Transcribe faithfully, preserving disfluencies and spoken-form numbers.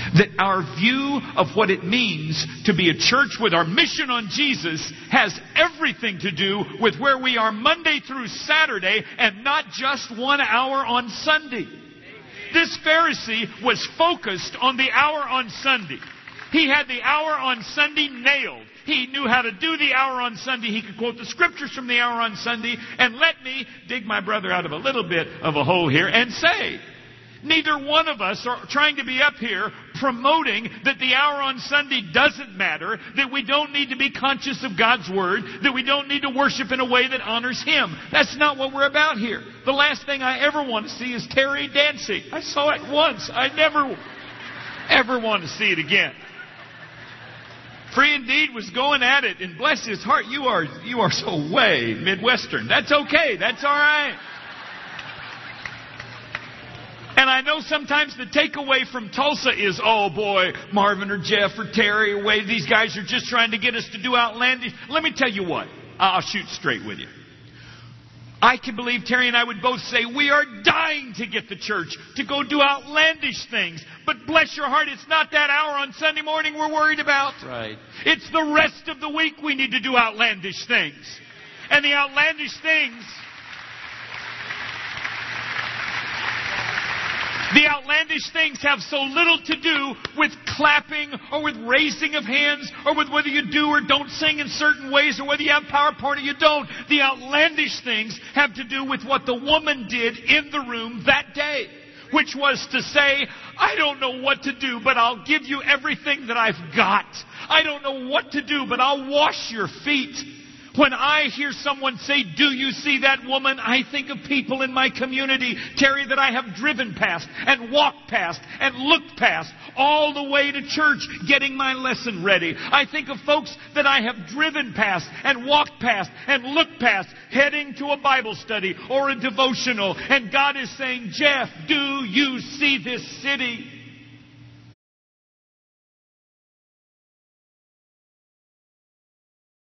that our view of what it means to be a church with our mission on Jesus has everything to do with where we are Monday through Saturday and not just one hour on Sunday. This Pharisee was focused on the hour on Sunday. He had the hour on Sunday nailed. He knew how to do the hour on Sunday. He could quote the scriptures from the hour on Sunday. And let me dig my brother out of a little bit of a hole here and say, neither one of us are trying to be up here promoting that the hour on Sunday doesn't matter, that we don't need to be conscious of God's Word, that we don't need to worship in a way that honors Him. That's not what we're about here. The last thing I ever want to see is Terry dancing. I saw it once. I never, ever want to see it again. Free Indeed was going at it, and bless his heart, you are you are so way Midwestern. That's okay. That's all right. And I know sometimes the takeaway from Tulsa is, oh boy, Marvin or Jeff or Terry or Wade, these guys are just trying to get us to do outlandish. Let me tell you what. I'll shoot straight with you. I can believe Terry and I would both say we are dying to get the church to go do outlandish things. But bless your heart, it's not that hour on Sunday morning we're worried about. Right. It's the rest of the week we need to do outlandish things. And the outlandish things... The outlandish things have so little to do with clapping or with raising of hands or with whether you do or don't sing in certain ways or whether you have PowerPoint or you don't. The outlandish things have to do with what the woman did in the room that day, which was to say, I don't know what to do, but I'll give you everything that I've got. I don't know what to do, but I'll wash your feet. When I hear someone say, do you see that woman? I think of people in my community, Terry, that I have driven past and walked past and looked past all the way to church getting my lesson ready. I think of folks that I have driven past and walked past and looked past heading to a Bible study or a devotional. And God is saying, Jeff, do you see this city?